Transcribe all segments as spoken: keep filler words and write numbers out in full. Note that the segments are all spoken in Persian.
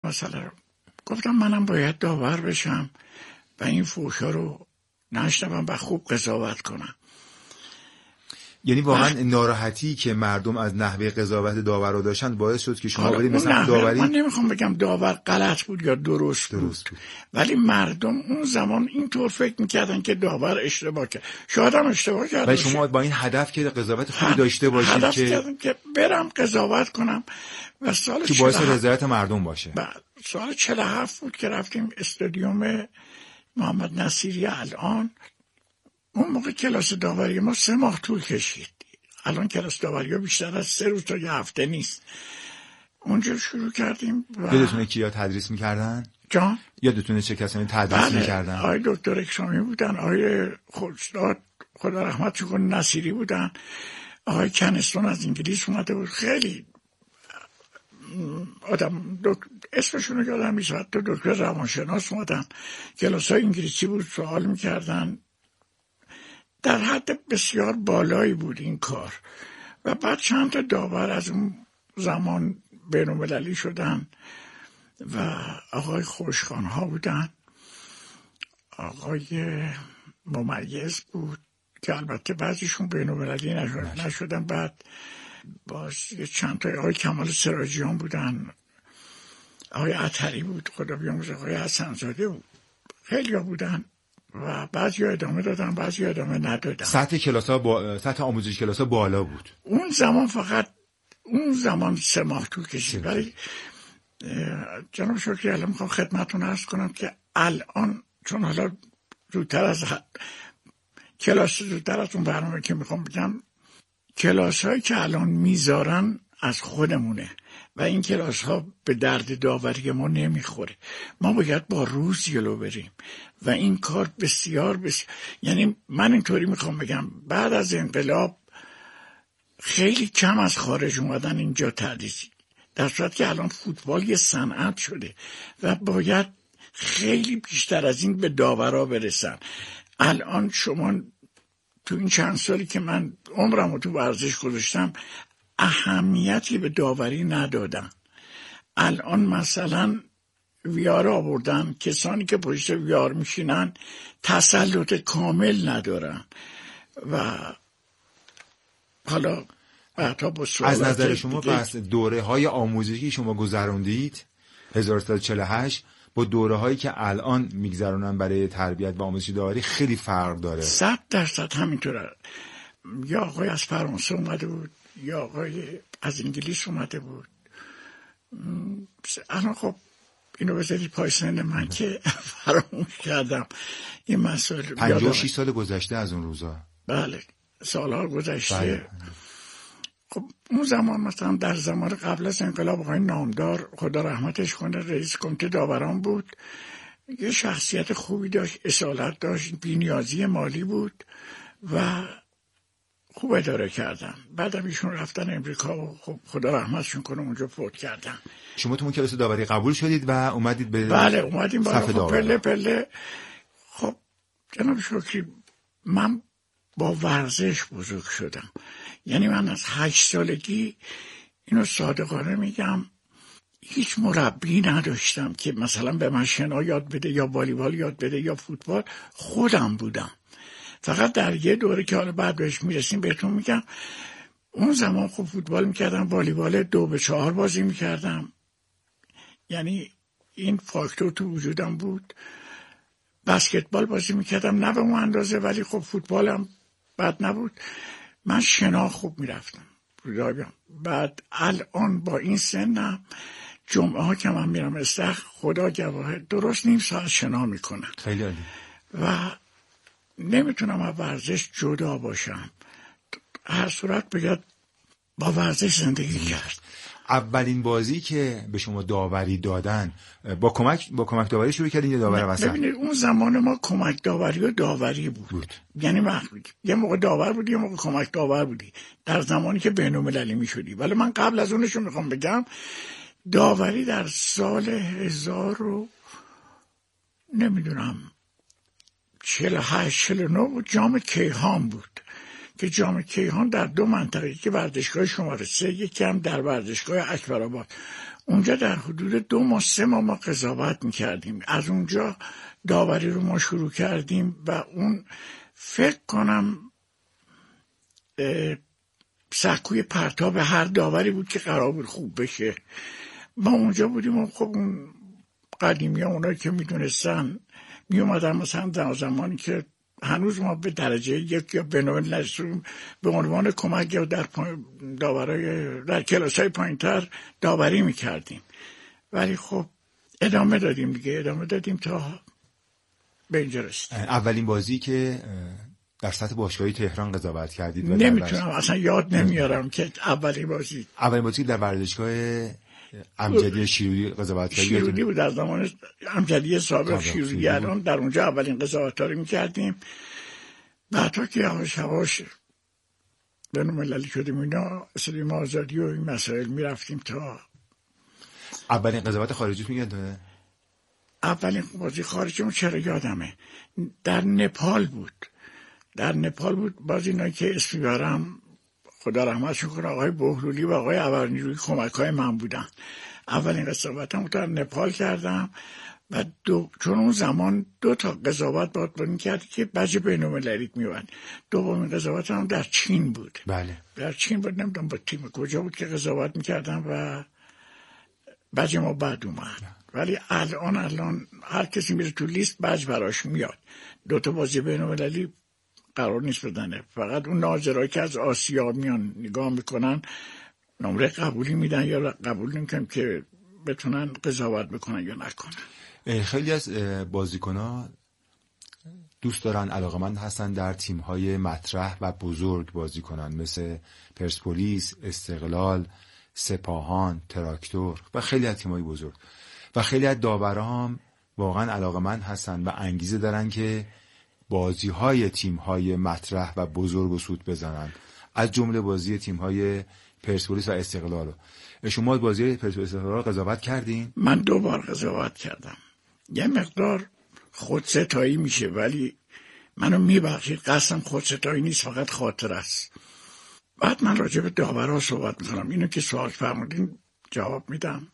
مسئله رو. گفتم منم باید داور بشم و این فوشا رو نشنوم و خوب قضاوت کنم. یعنی واقعا ناراحتی که مردم از نحوه قضاوت داور رو داشتن باعث شد که شما برید مثلا داوری. من نمیخوام بگم داور غلط بود یا درست, درست بود. بود ولی مردم اون زمان اینطور فکر میکردن که داور اشتباه کرد. شاید هم اشتباه کرد. و شما با این هدف که قضاوت خوبی داشته باشید هدف که کردم که برم قضاوت کنم و سال که باعث رضایت مردم باشه. بعد سال چهل و هفت بود که رفتیم استادیوم محمد نصیری. الان اون موقع کلاس داوری ما سه ماه طول کشید. الان کلاس داوری ها بیشتر از سه روز تا یه هفته نیست. اونجا شروع کردیم. و... یادتونه کیا تدریس میکردن؟ جان؟ یادتونه چه کسانی تدریس بله. میکردن؟ آقای دکتر اکرامی بودن، آقای خورشید خدا رحمتش کنه نصیری بودن، آقای کنستون از انگلیس اومده بود. خیلی آدم دک... اسمشون رو یادم نیست. حتی دکتر روانشناس اومدن، کلاس های انگلیسی بود، سوال میکردن. در حد بسیار بالایی بود این کار. و بعد چند تا داور از اون زمان بین‌المللی شدن و آقای خوشخان ها بودن، آقای ممیز بود که البته بعضیشون بین‌المللی نشد. نشدن. بعد باز چند تا آقای کمال سراجیان بودن، آقای عطری بود خدا بیامرزه، آقای حسن‌زاده بود، خیلی ها بودن و بعضی ها ادامه دادن، بعضی ها ادامه ندادن. سطح کلاس ها با... سطح آموزش کلاس ها بالا بود. اون زمان فقط اون زمان سه ماه طول کشید. ولی جناب شکری الان میخوام خدمتتون عرض کنم که الان چون حالا زودتر از کلاس زودتر از اون برنامه که میخوام بگم، کلاس هایی که الان میذارن از خودمونه و این کلاس ها به درد داوری ما نمیخوره. ما باید با روز جلو بریم و این کار بسیار بسیار، یعنی من اینطوری میخوام بگم بعد از انقلاب خیلی کم از خارج اومدن اینجا تدریسی، در صورت که الان فوتبال یه صنعت شده و باید خیلی بیشتر از این به داورا برسن. الان شما تو این چند سالی که من عمرم رو تو ورزش گذاشتم اهمیتی به داوری ندادم. الان مثلا ویار آوردن، کسانی که پشت ویار میشینن تسلط کامل ندارن و حالا از نظر شما پس دوره های آموزشی شما گذروندید هزار و سیصد و چهل و هشت با دوره هایی که الان میگذرونن برای تربیت و آموزش داوری خیلی فرق داره؟ صد درصد همینطوره. یا آقای از فرانسه اومده بود یا آقای از انگلیس اومده بود. الان خب اینو بذارید پای سن من که فراموش کردم این مسئله. پنجاه و شش سال گذشته از اون روزا. بله سالها گذشته. بله. خب اون زمان مثلا در زمان قبل از انقلاب آقای نامدار خدا رحمتش کنه رئیس کمیته داوران بود، یه شخصیت خوبی داشت، اصالت داشت، بی‌نیازی مالی بود و خوب اداره کردن. بعدم ایشون رفتن امریکا و خب خدا رحمتشون کنه اونجا فوت کردن. شما تو اون کلاس داوری قبول شدید و اومدید به بله اومدیم بالا. خب پله پله. خب جناب شکری من با ورزش بزرگ شدم، یعنی من از هشت سالگی اینو صادقانه میگم هیچ مربی نداشتم که مثلا به من شنا یاد بده یا والیبال یاد بده یا فوتبال. خودم بودم. فقط در یه دوره که حالا بعد بهش میرسیم بهتون میگم، اون زمان خب فوتبال میکردم، والیبال دو به چهار بازی میکردم، یعنی این فاکتور تو وجودم بود. بسکتبال بازی میکردم نه به اون اندازه ولی خب فوتبالم بد نبود. من شنا خوب میرفتم. بعد الان با این سنم جمعه ها که من میرم استخر خدا گواهه درست نیم ساعت شنا میکنم. خیلی عالی. و نمیتونم از ورزش جدا باشم. هر صورت بگید با ورزش زندگی کرد. اولین بازی که به شما داوری دادن با کمک با کمک داوری شروع کردین یا داور وسط؟ ببینید اون زمان ما کمک داوری و داوری بود, بود. یعنی مخلوق یه موقع داور بودی یه موقع کمک داور بودی در زمانی که بین‌المللی میشدی. ولی من قبل از اونشو میخوام بگم داوری در سال هزار و نمیدونم چهل و هشت چهل و نه بود. جام کیهان بود که جام کیهان در دو منطقه که ورزشگاه شماره سه، یکی هم در ورزشگاه اکبرآباد. اونجا در حدود دو ماه سه ماه ما قضاوت میکردیم. از اونجا داوری رو ما شروع کردیم و اون فکر کنم سکوی پرتاب هر داوری بود که قرار بود خوب بشه. ما اونجا بودیم و خب اون قدیمی ها اونایی که میدونستن می اومدن مثلا در زمانی که هنوز ما به درجه یک یا بنوین نرسیم به عنوان کمک یا در داورای در کلاس های پایین تر داوری میکردیم، ولی خب ادامه دادیم دیگه، ادامه دادیم تا به اینجا رسید. اولین بازی که در سطح باشگاهی تهران قضاوت کردید؟ نمیتونم اصلا یاد نمیارم که اولین بازی اولین بازی در ورزشگاه امجدی شیرودی قضاوت کردید؟ شیرودی بود، در زمان امجدی سابق شیرودی. الان در اونجا اولین قضاوت‌ها رو میکردیم. بعدا که یواش یواش بین المللی شدیم اینا، اسلام آزادی و این مسائل میرفتیم. تا اولین قضاوت خارجیتون یاده؟ اولین بازی خارجیمون چرا یادمه، در نپال بود. در نپال بود بازی اینا که اسم بیارم خدا رحمتشون کنه، آقای بهلولی و آقای ابرنیروی کمک‌های من بودن. اولین قضاوتم در نپال کردم و دو چون اون زمان دو تا قضاوت باید بانی کردی که بجه بین‌المللی میومد. دومین قضاوتم در چین بود. بله. در چین بود، نمیدونم با تیم کجا بود که قضاوت میکردم و بجه ما بعد اومد. ولی الان الان هر کسی میره تو لیست بج براش میاد. دو تا بازی بین‌المللی قرار نیست بدنه، فقط اون ناظرایی که از آسیا میان نگاه میکنن نمره قبولی میدن یا قبول نمیکنن که بتونن قضاوت بکنن یا نکنن. خیلی از بازیکن‌ها دوست دارن، علاقه‌مند هستن در تیم‌های مطرح و بزرگ بازی کنن، مثل پرسپولیس، استقلال، سپاهان، تراکتور و خیلی از تیم‌های بزرگ. و خیلی از داورا هم واقعا علاقه‌مند هستن و انگیزه دارن که بازی‌های تیم‌های مطرح و بزرگ و سود بزنن، از جمله بازی تیم‌های پرسپولیس و استقلال. شما بازی پرسپولیس استقلال رو قضاوت کردین؟ من دو بار قضاوت کردم. یه مقدار خودستایی میشه ولی منو میبخشید، قصدم خودستایی نیست، فقط خاطر است. بعد من راجع به داورا صحبت میکنم. اینو که سوال فرمودین جواب میدم.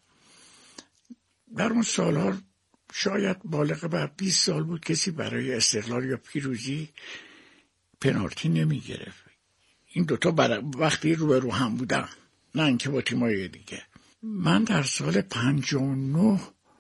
در اون سالها شاید بالغ بر بیست سال بود کسی برای استقلال یا پیروزی پنالتی نمی گرفت. این دوتا بر... وقتی رو به رو هم بودن، نه اینکه با تیمای دیگه. من در سال پنجاه و نه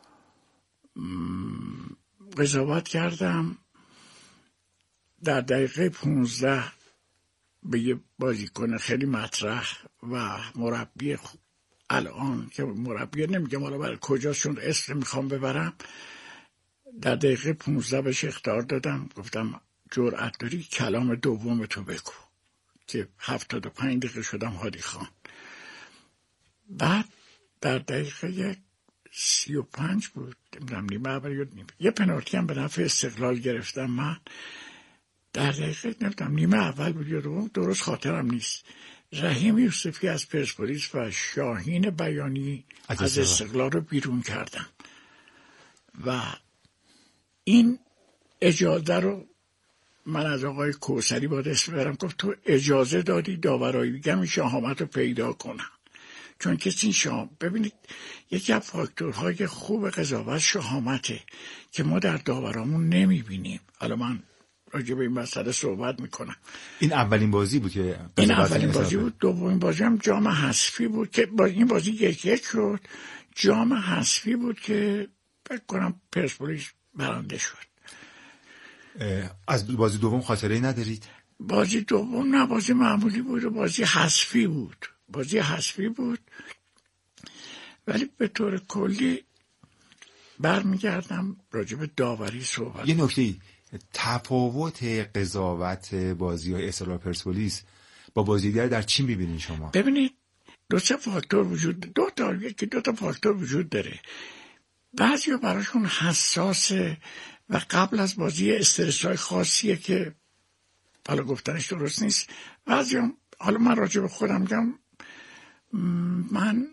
قضاوت کردم در دقیقه پونزده به یه بازیکن خیلی مطرح و مربی الان که مربی نمیگم حالا برای کجاشون اسم میخوام ببرم، در دقیقه پونزده بهش اخطار دادم، گفتم جرأت داری کلام دوم تو بگو، که هفتاد و پنج دقیقه شدم هادی خان. بعد در دقیقه سی و پنج بود، نمیدونم نیمه اول یا نیمه یه پنالتی هم به نفع استقلال گرفتم من، در دقیقه نمیدونم نیمه اول بود یا دوم، درست خاطرم نیست. رحیم یوسفی از پرسپولیس و شاهین بیانی از, از استقلال رو بیرون کردن و این اجازه رو من از آقای کوثری باید اسم برم، گفت تو اجازه دادی داورایی بگم این شهامت رو پیدا کنن، چون کسی شام ببینید یکی از فاکتورهای خوب قضاوت شهامته که ما در داورامون نمیبینیم. حالا من راجع به این مسئله صحبت میکنم. این اولین بازی بود که این اولین بازی بود. دومین بازی هم جام حذفی بود که با این بازی یک یک شد. جام حذفی بود که فکر کنم پرسپولیس برنده شد. از بازی دوم خاطره‌ای ندارید؟ بازی دوم نه، بازی معمولی بود و بازی حذفی بود. بازی حذفی بود ولی به طور کلی برمیگردم راجع به داوری صحبت. یه نکته، تفاوت قضاوت بازی‌های استقلال پرسپولیس با بازی دیگر در چی می‌بینید شما؟ ببینید دو تا فاکتور وجود دو تا یکی دو تا فاکتور وجود داره. بعضیا براشون حساسه و قبل از بازی استرس‌های خاصیه که حالا گفتنش درست نیست. بعضیا، حالا من راجع به خودم میگم، من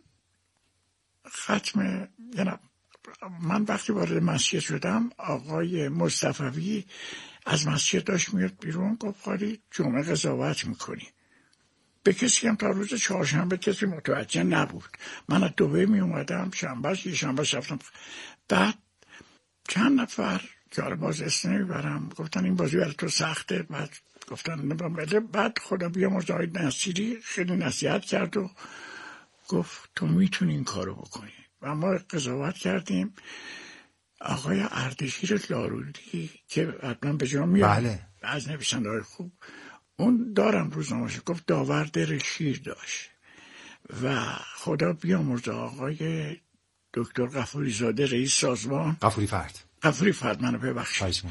ختم یعنی من وقتی وارد مسجد شدم آقای مصطفوی از مسجد داشت میاد بیرون، گفت خالی جمعه قضاوت میکنی. به کسی هم تا روز چهارشنبه کسی متوجه نبود. من از دبی می اومدم، شنبه یه شنبه رفتم. بعد چند نفر که آره باز اسم نمیبرم گفتن این بازی برای تو سخته. بعد گفتن بعد خدا بیامرز آقای نصیری خیلی نصیحت کرد و گفت تو میتونی این کارو بکنی. و ما قضاوت کردیم. آقای اردشیر لارودی که حتما به جا میاد، بله. از نویسنده‌های خوب، اون دارم روزنامه‌اش، گفت داور دل شیر داشت. و خدا بیامرزه آقای دکتر غفوری زاده رئیس سازمان، غفوری فرد غفوری فرد منو ببخشید،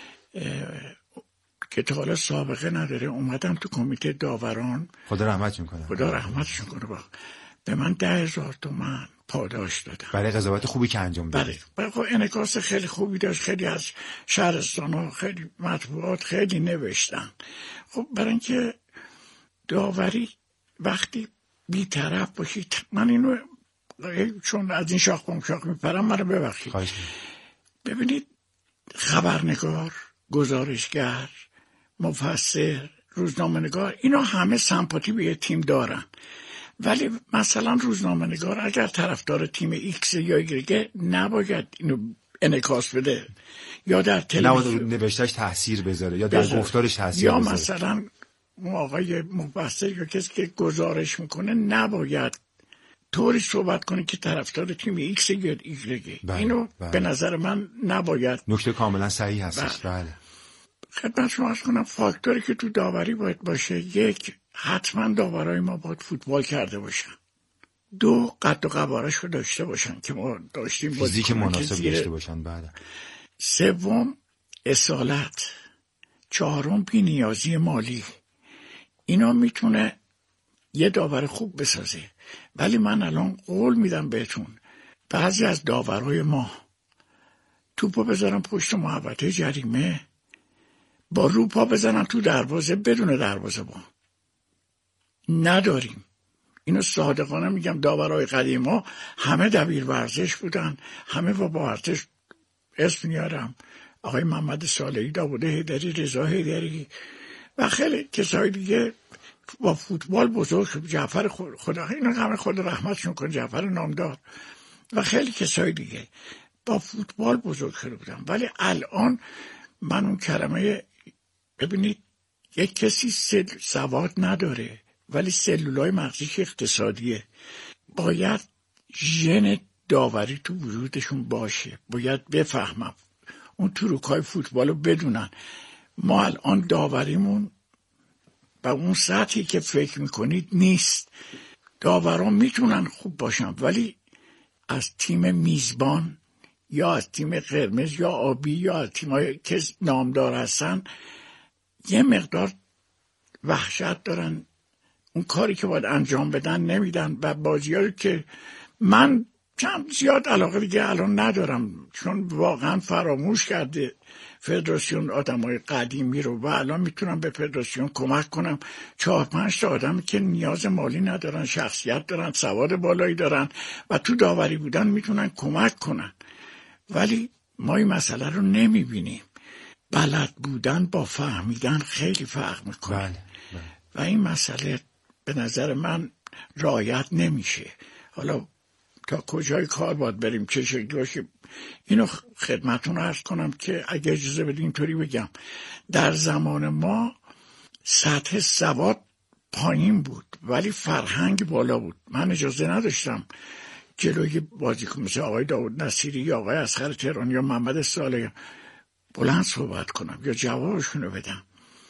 که تا حالا سابقه نداره، اومدم تو کمیته داوران، خدا رحمتشون کنه، خدا رحمتشون کنه، با به من ده هزار تومن پاداش دادم برای قضاوت خوبی که انجام دادید. بله، خب انعکاس خیلی خوبی داشت. خیلی از شهرستان‌ها، خیلی مطبوعات خیلی نوشتن. خب برای اینکه داوری وقتی بی‌طرف باشید، من اینو چون از این شاخ به اون شاخ میپرم، منو ببخشید. ببینید خبرنگار، گزارشگر، مفسر، روزنامه‌نگار، اینا همه سمپاتی به یه تیم دارن. ولی مثلا روزنامه‌نگار اگر طرفدار تیم ایکس یا ایگرگ نباید اینو انعکاس بده، یا در تلویزیون نوشتهش تاثیر بذاره، یا در بذاره. گفتارش تاثیر یا بذاره. مثلا آقای مفسر یا کسی که گزارش میکنه نباید طوری صحبت کنه که طرفدار تیم ایکس یا ایگرگ. بله، اینو بله. به نظر من نباید. نکته کاملا صحیح هستش. بله. بله. خدمت شما عرض کنم فاکتوری که تو داوری باید باشه: یک، حتما داورای ما باید فوتبال کرده باشن. دو، قد و قوارش رو داشته باشن که ما داشتیم، فیزیک مناسب داشته باشن. بله. سوم، اصالت. چهارم، بی‌نیازی مالی. اینا میتونه یه داور خوب بسازه. ولی من الان قول میدم بهتون، بعضی از داورای ما توپو بذارن پشت محوطه جریمه، با رو پا بزنن تو دروازه بدون دروازه با نداریم. اینو صادقانه میگم. داورای قدیم ها همه دبیر ورزش بودن، همه با ورزش اسم میارم: آقای محمد صالحی، داوود حیدری، رضا حیدری و خیلی کسای دیگه با فوتبال بزرگ شد. جعفر خدا اینا همه خدا رحمتشون کنه، جعفر نامدار و خیلی کسای دیگه با فوتبال بزرگ شده بودن. ولی الان من اون کلمه، ببینید یک کسی سل... سواد نداره ولی سلولای مغزیش اقتصادیه، باید ژن داوری تو وجودشون باشه، باید بفهمم اون تروکای فوتبالو بدونن. ما الان داوریمون با اون سطحی که فکر میکنید نیست. داوران میتونن خوب باشن ولی از تیم میزبان یا از تیم قرمز یا آبی یا از تیمایی که نامدار هستن یه مقدار وحشت دارن، اون کاری که باید انجام بدن نمیدن. و بازیایی که من چند زیاد علاقه دیگه الان ندارم، چون واقعا فراموش کرده فدراسیون آدمای قدیمی رو و الان میتونم به فدراسیون کمک کنم. چهار پنج تا آدمی که نیاز مالی ندارن، شخصیت دارن، سواد بالایی دارن و تو داوری بودن میتونن کمک کنن. ولی ما این مسئله رو نمیبینیم. بلد بودن با فهمیدن خیلی فرق میکنه. بله، بله. و این مسئله به نظر من رعایت نمیشه. حالا تا کجای کار باید بریم، چه شکلی باشه، اینو خدمتون عرض کنم که اگه اجازه بدین اینطوری بگم: در زمان ما سطح سواد پایین بود ولی فرهنگ بالا بود. من اجازه نداشتم جلوی بازیکن مثل آقای داوود نصیری یا آقای اصغر تهرانی یا محمد صالحی بلند صحبت کنم یا جوابشونو بدم.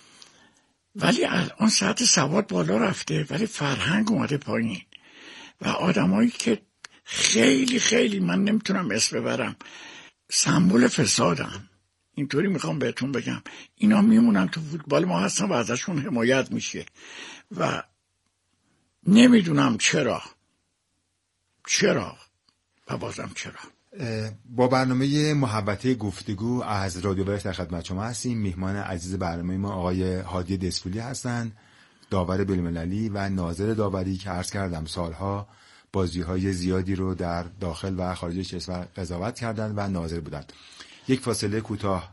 ولی الان سطح سواد بالا رفته ولی فرهنگ اومده پایین و آدمایی که خیلی خیلی من نمیتونم اسم ببرم سمبل فسادن، اینطوری میخوام بهتون بگم، اینا میمونن تو فوتبال ما هستن و ازشون حمایت میشه و نمیدونم چرا چرا و بازم چرا. با برنامه محبته گفتگو از رادیو ورش در خدمت شما هستیم. میهمان عزیز برنامه ما آقای هادی دسفولی هستند، داور بین‌المللی و ناظر داوری که عرض کردم سالها بازی‌های زیادی رو در داخل و خارج کشور قضاوت کردند و ناظر بودند. یک فاصله کوتاه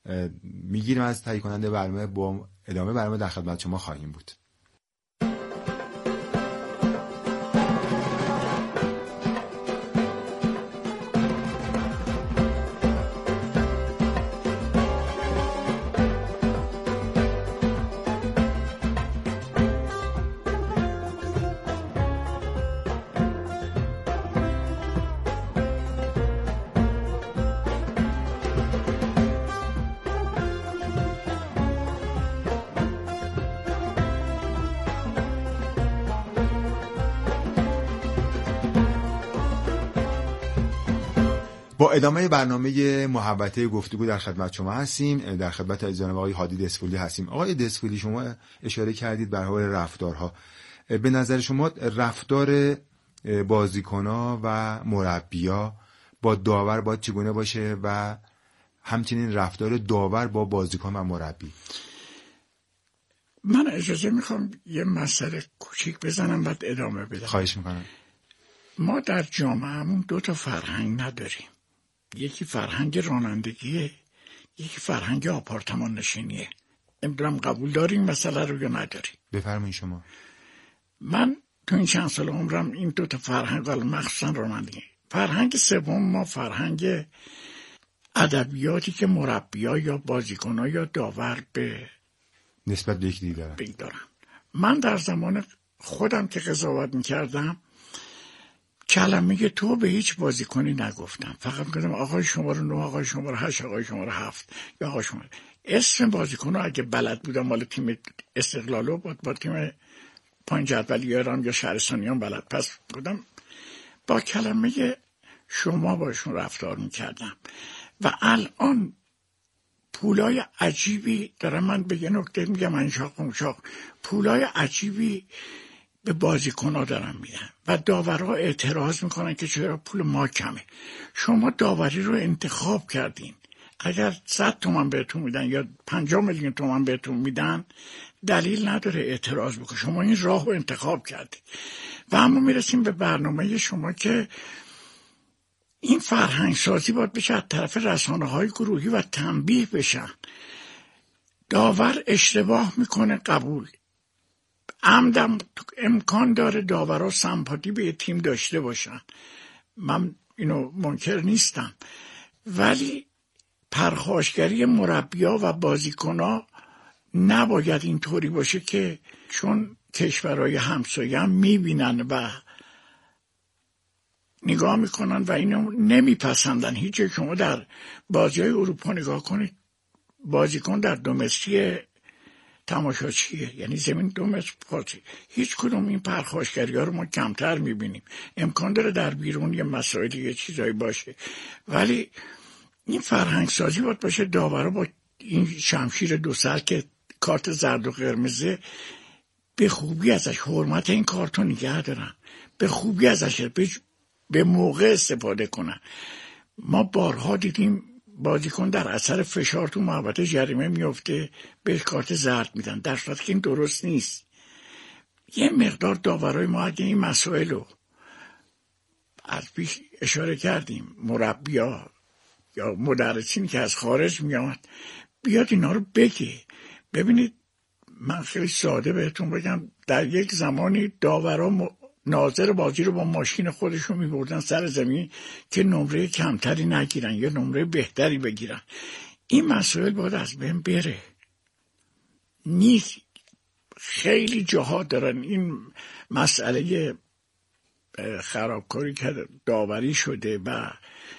میگیریم از تهیه کننده برنامه، با ادامه برنامه در خدمت شما خواهیم بود. با ادامه برنامه محوطه گفتگو در خدمت شما هستیم. در خدمت جناب آقای هادی دسفولی هستیم. آقای دسفولی، شما اشاره کردید به حال رفتارها. به نظر شما رفتار بازیکن‌ها و مربی‌ها با داور باید چگونه باشه و همچنین رفتار داور با بازیکن و مربی؟ من اجازه میخوام یه مسئله کوچیک بزنم بعد ادامه بدم. خواهش میکنم. ما در جامعهمون دو تا فرهنگ نداریم. یکی فرهنگ رانندگیه، یکی فرهنگ آپارتمان نشینیه. نمیدونم قبول داریم مسئله رو یا نداریم؟ بفرمایید شما. من تو این چند سال عمرم این دو تا فرهنگ، مخصوصا رانندگی، فرهنگ سوم ما فرهنگ ادبیاتی که مربی‌ها یا بازیکن‌ها یا داور به نسبت به یکی دارن. دارن. من در زمان خودم که قضاوت می‌کردم کلمه تو به هیچ بازیکنی نگفتم، فقط میگفتم آقای شماره نه، آقای شماره هشت، آقای شماره هفت یا آقای شماره. اسم بازیکن‌ها اگه بلد بودم مال تیم استقلالو بود، با تیم پایین جدولی ایران یا شهرستانیان بلد، پس گفتم با کلمه شما باشون رفتار میکردم. و الان پولای عجیبی دارم، من به یه نکته میگم من شاق و شاق، پولای عجیبی به بازیکن‌ها دارن میدن و داورها اعتراض میکنن که چرا پول ما کمه. شما داوری رو انتخاب کردین، اگر صد تومن بهتون میدن یا پنجاه میلیون تومن بهتون میدن دلیل نداره اعتراض بکن، شما این راه رو انتخاب کردید. و اما میرسیم به برنامه شما که این فرهنگ سازی باید بشه از طرف رسانه های گروهی و تنبیه بشن. داور اشتباه میکنه، قبول، عمدم امکان داره داورها سمپاتی به تیم داشته باشن، من اینو منکر نیستم، ولی پرخاشگری مربی‌ها و بازیکن‌ها نباید اینطوری باشه که چون کشورهای همسایه هم میبینن و نگاه میکنن و اینو نمیپسندن. هیچ شما در بازی‌های اروپا نگاه کنید، بازیکن در دومستی تماشاچیه، یعنی زمین دو متر پاتی، هیچ کدوم این پرخاشگری ها رو ما کمتر میبینیم. امکان داره در بیرون یه مسائل یه چیزایی باشه، ولی این فرهنگ سازی باید باشه. داورا با این شمشیر دو سر که کارت زرد و قرمزه به خوبی ازش حرمت این کارتو نگه دارن، به خوبی ازش به موقع استفاده کنن. ما بارها دیدیم بازیکن در اثر فشار تو محوطه جریمه میفته بهش کارت زرد میدن، در صورتی که این درست نیست. یه مقدار داورای ما اگه این مسائل رو از پیش اشاره کردیم، مربی‌ها یا مدرسینی که از خارج میاد بیاد اینا رو بگه. ببینید من خیلی ساده بهتون بگم، در یک زمانی داورا م... ناظر بازی رو با ماشین خودشون میبردن سر زمین که نمره کمتری نگیرن یا نمره بهتری بگیرن. این مسائل باید از بین بره. نیست خیلی جاها دارن این مسئله خرابکاری که داوری شده و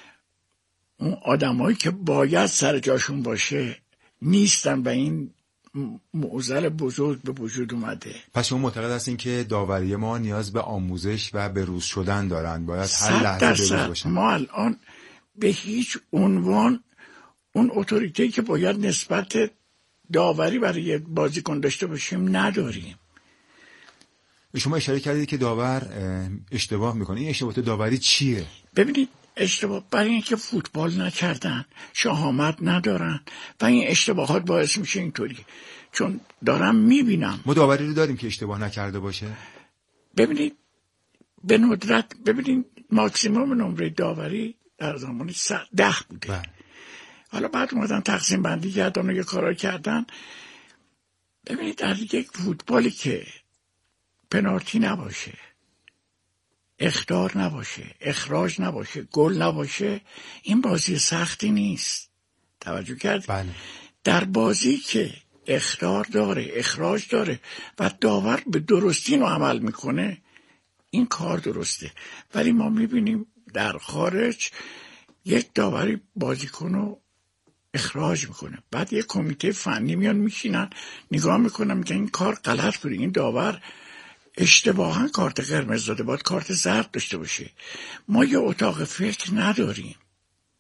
اون آدمایی که باید سر جاشون باشه نیستن و این معضل بزرگ به وجود اومده. پس شما معتقد هستین که داوری ما نیاز به آموزش و به روز شدن دارن، باید هر لحظه بروز باشن. ما الان به هیچ عنوان اون اتوریتی که باید نسبت داوری برای بازیکن داشته باشیم نداریم. شما اشاره کردید که داور اشتباه میکنه. این اشتباهات داوری چیه؟ ببینید اشتباه برای اینکه فوتبال نکردن، شهامت ندارن و این اشتباهات باعث میشه اینطوری. چون دارم میبینم ما داوری رو داریم که اشتباه نکرده باشه. ببینید به ندرت، ببینید ماکسیموم نمره داوری در زمان ده بوده بله. حالا بعد اومدن تقسیم بندی کردن و یه کارا کردن. ببینید در یک فوتبالی که پنالتی نباشه، اخطار نباشه، اخراج نباشه، گل نباشه، این بازی سختی نیست. توجه کرد؟ بله. در بازی که اخطار داره، اخراج داره و داور به درستی رو عمل میکنه، این کار درسته. ولی ما میبینیم در خارج یک داوری بازیکن رو اخراج میکنه، بعد یک کمیته فنی میان میشینن نگاه میکنن میگن این کار غلط بوده، این داور اشتباها کارت قرمز داده، باید کارت زرد داشته باشه. ما یه اتاق فکر نداریم.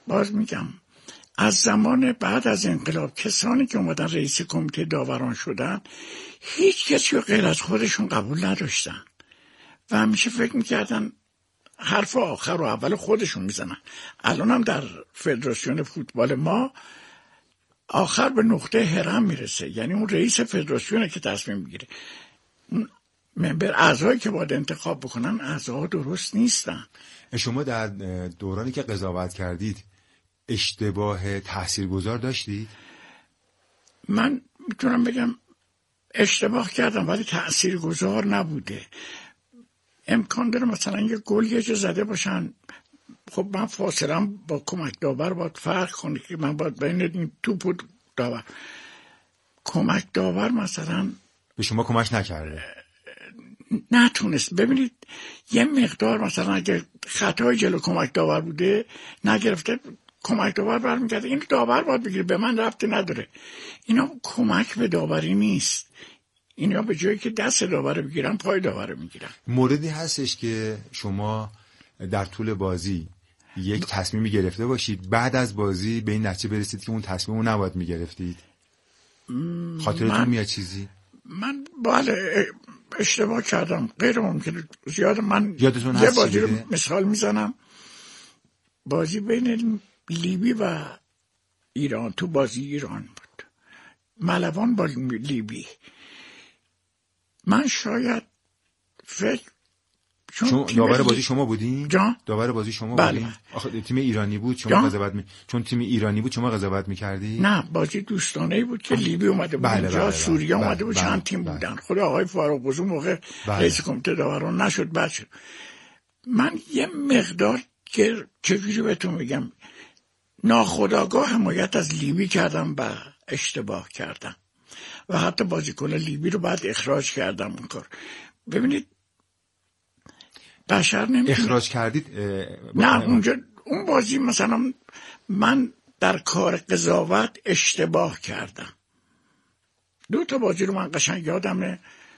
باز میگم از زمان بعد از انقلاب کسانی که اومدن رئیس کمیته داوران شدن هیچ کسی رو غیر از خودشون قبول نداشتن و همیشه فکر میکردن حرف آخر و اول خودشون میزنن. الان هم در فدراسیون فوتبال ما آخر به نقطه هرم میرسه، یعنی اون رئیس فدراسیونه که تصمیم میگیره. اون ممبر اعضایی که باید انتخاب بکنن اعضا درست نیستن. شما در دورانی که قضاوت کردید اشتباه تاثیرگذار داشتید؟ من میتونم بگم اشتباه کردم ولی تاثیرگذار نبوده. امکان داره مثلا یه گل یه جا زده باشن، خب من فاصلم با کمک داور باید فرق کنه که من باید بین این توپ و داور. کمک داور مثلا به شما کمک نکرده؟ نتونست. ببینید یه مقدار مثلا اگه خطای جلو کمک داور بوده نگرفته، کمک داور برمیگرده این داور باید بگیره، به من ربطی نداره. اینا کمک به داوری نیست، اینا به جایی که دست داور بگیرن پای داور میگیرن. موردی هستش که شما در طول بازی یک تصمیمی گرفته باشید بعد از بازی به این نتیجه برسید که اون تصمیم رو نباید میگرفتید؟ خاطرتون میاد چیزی؟ من بله اشتباه کردم، غیر ممکنه زیاد. من یادتون یه هست بازی رو مثال میزنم، بازی بین لیبی و ایران، تو بازی ایران بود، ملوان با لیبی. من شاید فکر چون داور بازی شما بودین؟ جا؟ داور بازی شما بله. بودین؟ آخه تیم ایرانی بود شما قضاوت می... چون تیم ایرانی بود شما قضاوت می‌کردی؟ نه بازی دوستانه‌ای بود که لیبی اومده بود، بله جا بله سوریه بله اومده بود، بله چند بله تیم بله بودن. خود آقای فاروق بزرگ موقع بله. رئیس کمیته داوران نشد بعد شد. من یه مقدار که چجوری بهتون میگم ناخودآگاه حمایت از لیبی کردم و اشتباه کردم و حتی بازیکن لیبی رو بعد اخراج کردم اون کار. ببینید بشر نمیتونه اخراج کردید؟ نه اونجا اون بازی مثلا من در کار قضاوت اشتباه کردم. دو تا بازی رو من قشنگ یادمه،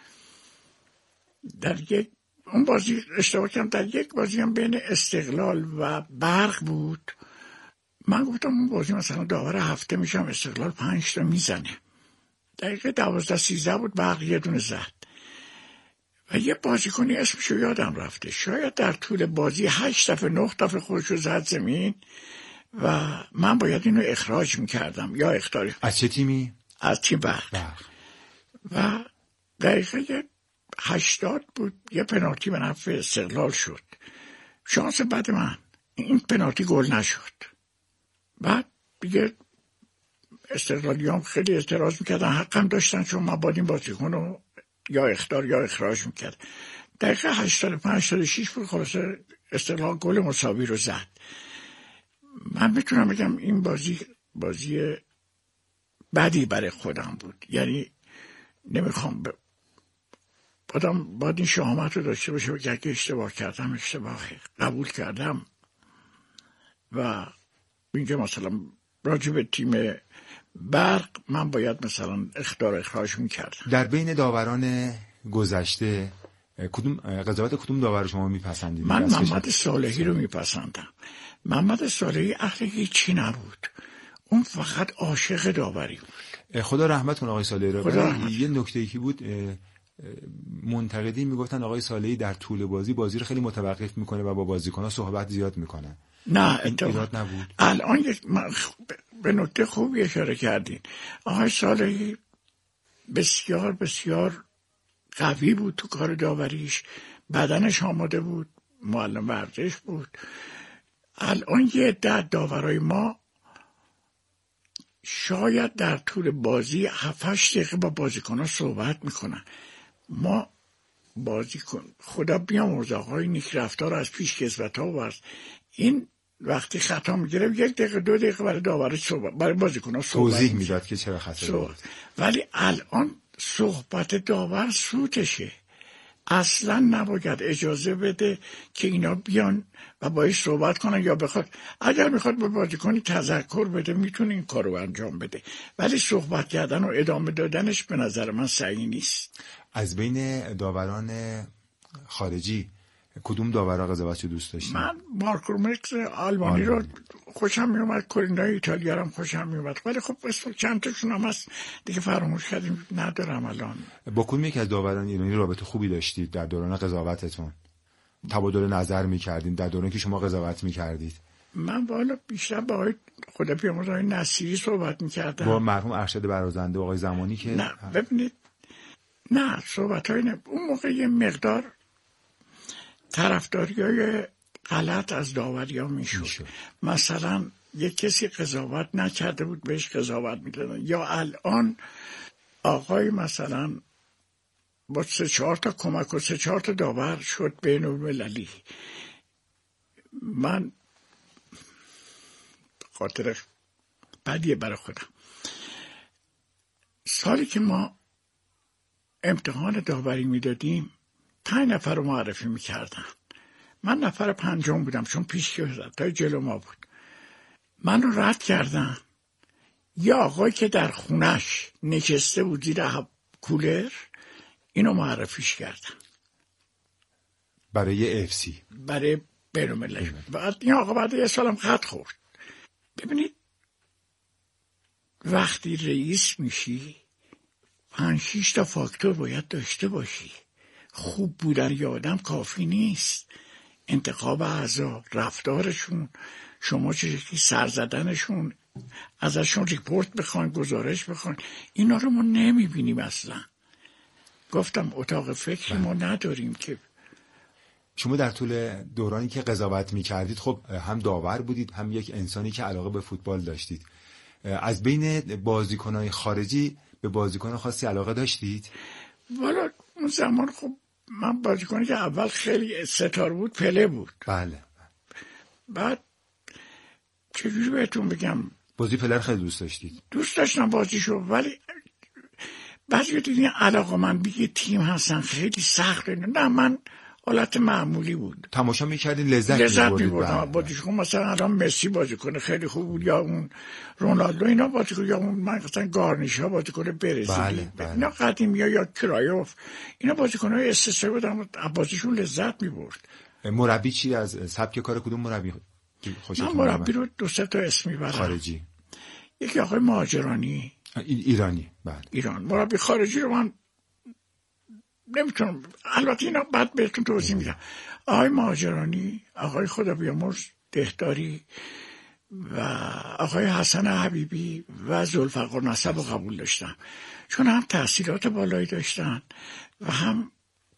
در یک اون بازی اشتباه کردم، در یک بازی هم بین استقلال و برق بود. من گفتم اون بازی مثلا داور هفته میشم، استقلال پنج تا میزنه. دقیقه دوازده سیزده بود، برق یه دونه زد و یه بازیکنی اسمشو یادم رفته، شاید در طول بازی هشت دفعه نه دفعه خودشو زد زمین و من باید اینو اخراج میکردم یا اخراج. از چه تیمی؟ از تیم برق. و دقیقه هشتاد بود، یه پنالتی به نفع استقلال شد. شانس بد من این پنالتی گل نشد. بعد دیگه استقلالیام خیلی اعتراض میکردن، حقم داشتن چون من باید این بازیکن رو یا اخطار یا اخراج میکرد. دقیقه هشتاد و پنج هشتاد و شش بود، خلاصه استقلال گل مساوی رو زد. من میتونم بگم این بازی بازی بدی برای خودم بود، یعنی نمیخوام ب... بادم باید این شهامت رو داشته باشه و که اشتباه کردم اشتباهه قبول کردم و اینجا مثلا راجع به تیم برق من باید مثلا اخطار اخراج میکردم. در بین داوران گذشته کدوم قضاوت کدوم داور شما میپسندید؟ من محمد صالحی رو میپسندم. محمد صالحی اهل هیچی نبود، اون فقط عاشق داوری بود. خدا رحمت کنه آقای صالحی رو. خدا یه نکته‌ای که بود منتقدی میگفتن آقای صالحی در طول بازی بازی رو خیلی متوقف میکنه و با بازیکن‌ها صحبت زیاد میکنه. نه ایراد نبود. الان یک به نکته خوبی اشاره کردین. آقای صالحی بسیار بسیار قوی بود تو کار داوریش، بدنش آماده بود، معلم ورزش بود. الان یه عده داورای ما شاید در طول بازی هفت هشت دقیقه با بازیکن‌ها صحبت میکنن. ما بازیکن خدا بیامرزه آقای نیک رفتار از پیش کسوت‌ها ورز، این وقتی خطا میگیره یک دقیقه دو دقیقه برای داور صحبت برای بازیکن‌ها صحبت توضیح میداد که چرا خطا بود. ولی الان صحبت داور سوتشه، اصلا نباید اجازه بده که اینا بیان و باید صحبت کنن یا بخواد اگر میخواد به بازیکنی تذکر بده میتونه این کارو انجام بده، ولی صحبت کردن و ادامه دادنش به نظر من صحیح نیست. از بین داوران خارجی کدوم داورا قضاوتشو دوست داشتی؟ من مارکومکس آلمانی رو خوشم میومد، کورینای ایتالیا هم خوشم میومد، ولی خب اسم چند تاشون هم هست دیگه فراموش کردیم، ندارم الان. با کدوم یک از داوران ایرانی رابطه خوبی داشتید در دوران قضاوتتون؟ تبادل نظر میکردین در دورانی که شما قضاوت میکردید؟ من والا بیشتر با آقای خدا بیامرز آقای نصیری صحبت میکردم، با مرحوم ارشد برازنده و آقای زمانی که نه ببینید نه صحبت های نه. اون موقع یه مقدار طرفداری های غلط از داوری ها میشود میشود. مثلا یه کسی قضاوت نکرده بود بهش قضاوت میدادن، یا الان آقای مثلا با سه چهار تا کمک و سه چهار تا داور شد بین المللی. من خاطر بدیه برای خودم، سالی که ما امتحان داوری میدادیم پنج نفر رو معرفی میکردن، من نفر پنجم بودم چون پیش تا جلو ما بود. من رو رد کردن، یا آقایی که در خونش نشسته بود زیر کولر اینو معرفیش کردن برای اف سی، برای بین‌المللی. بعد این آقا بعد یه سالم خط خورد. ببینید وقتی رئیس میشی پنج شیش تا فاکتور باید داشته باشی. خوب بودن یه آدم کافی نیست، انتخاب اعضا، رفتارشون، شما چجوری سر زدنشون، ازشون ریپورت بخواین، گزارش بخواین، اینا رو ما نمیبینیم اصلا. گفتم اتاق فکری ما نداریم. که شما در طول دورانی که قضاوت میکردید خب هم داور بودید هم یک انسانی که علاقه به فوتبال داشتید، از بین بازیکنهای خارجی به بازیکن خاصی علاقه داشتید؟ والا اون زمان خب من بازیکنی که اول خیلی ستاره بود پله بود. بله. بعد چجوری بهتون بگم، بازی پله خیلی دوست داشتید؟ دوست داشتم بازیشو، ولی بعضی دیدین علاقه من بگه تیم هستن خیلی سخته. نه من حالت معمولی بود، تماشا میکردین لذت لذت میبردم. بازیکن مثلا الان مسی بازیکن خیلی خوب بود، یا اون رونالدو اینا بازیکن، یا اون من مثلا گارنیشا بازیکن برزیلی، بله، بله. اینا قدیمی ها، یا کرایوف، اینا بازیکن‌های استثنایی بودن، بازیشون لذت میبرد. مربی چی از سبک کار کدوم مربی خوشتون من مربی رو دو سه تا اسم میبرم. خارجی؟ یکی آقای مهاجرانی. ایرانی؟ بله. ایران. مربی خارجی رو من نمیتونم، البته اینا بعد بهتون توضیح میدم. آقای مهاجرانی، آقای خدا بیامرز دهداری و آقای حسن حبیبی و ذوالفقار نسب رو قبول داشتم، چون هم تحصیلات بالایی داشتن و هم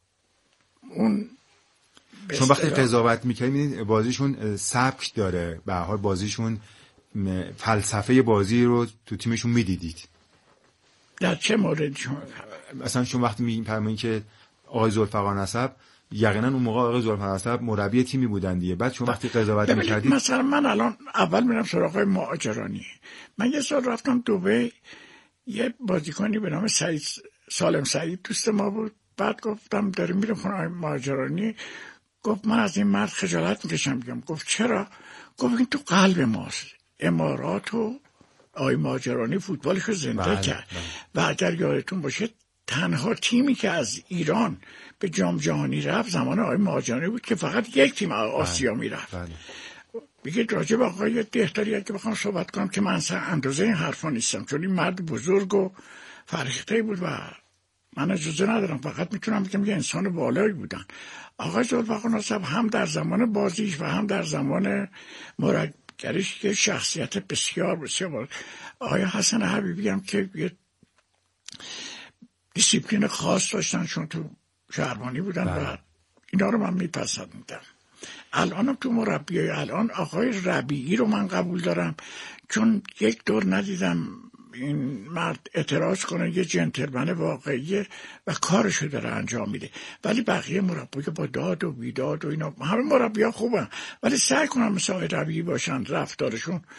اون چون وقتی قضاوت میکنید بازیشون سبک داره، به هر حال بازیشون فلسفه بازی رو تو تیمشون میدیدید. در چه موردی شما؟ مثلا شما وقتی میگین که آقای ذوالفقار نسب، یقینا اون موقع آقای ذوالفقار نسب مربی تیمی بودن دیگه. بعد شما وقتی قضاوت میکردید، مثلا من الان اول میرم سراغ آقای مهاجرانی. من یه سال رفتم دبی، یه بازیکنی به نام سعید سالم سعید دوست ما بود. بعد گفتم داریم میرم خونه آقای مهاجرانی. گفت من از این مرد خجالت میکشم. میگم گفت چرا؟ گفت این تو قلب ماست. امارات و آقای مهاجرانی فوتبالش زنده بله، کرد بله. و اگر یادتون باشه تنها تیمی که از ایران به جام جهانی رفت زمان آقای مهاجرانی بود که فقط یک تیم آسیا بله، میرفت. بله. میگه راجع به آقای دهداری اگه بخوام صحبت کنم که من اصلا اندازه این حرفا نیستم، چون این مرد بزرگ و فرهیخته بود و من اجازه ندارم، فقط میتونم بگم یه انسان بالایی بودن. آقای ذوالفقار نسب هم در زمان بازیش و هم در زمان مربیگریش که شخصیت بسیار بسیار بود. آقای حسن حبیبی هم که یه دیسیپلین خاص داشتن چون تو شهربانی بودن بله. و اینا رو من میپسندم. الانم تو مربیای الان آقای ربیعی رو من قبول دارم، چون یک دور ندیدم این مرد اعتراض کنه، یه جنتلمن واقعیه و کارشو داره انجام میده. ولی بقیه مربی با داد و بیداد و اینا همه مربی‌ها خوبن، ولی سعی کنن مثل آقای ربیعی باشن، رفتارشون